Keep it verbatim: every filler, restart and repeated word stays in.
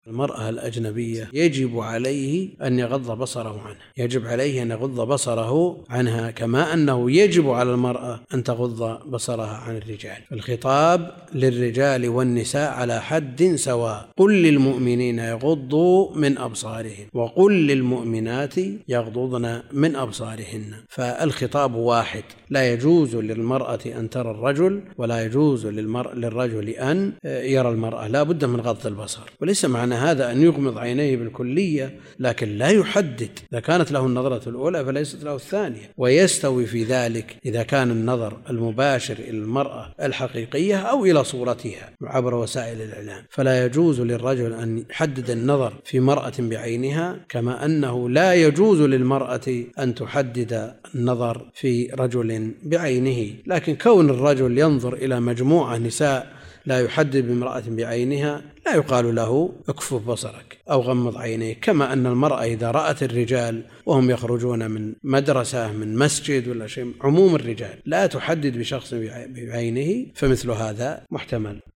المرأة الأجنبية يجب عليه أن يغض بصره عنها، يجب عليه أن يغض بصره عنها كما أنه يجب على المرأة أن تغض بصرها عن الرجال. الخطاب للرجال والنساء على حد سواء. قل للمؤمنين يغضوا من أبصارهم وقل للمؤمنات يغضضن من أبصارهن. فالخطاب واحد، لا يجوز للمرأة أن ترى الرجل ولا يجوز للرجل أن يرى المرأة، لا بد من غض البصر. وليس معنى هذا أن يغمض عينيه بالكلية، لكن لا يحدد. إذا كانت له النظرة الأولى فليست له الثانية، ويستوي في ذلك إذا كان النظر المباشر إلى المرأة الحقيقية أو إلى صورتها عبر وسائل الإعلام. فلا يجوز للرجل أن يحدد النظر في مرأة بعينها، كما أنه لا يجوز للمرأة أن تحدد النظر في رجل بعينه. لكن كون الرجل ينظر إلى مجموعة نساء لا يحدد بامرأة بعينها لا يقال له اكفف بصرك أو غمض عينيك، كما أن المرأة إذا رأت الرجال وهم يخرجون من مدرسة من مسجد ولا شيء، عموم الرجال لا تحدد بشخص بعينه، فمثل هذا محتمل.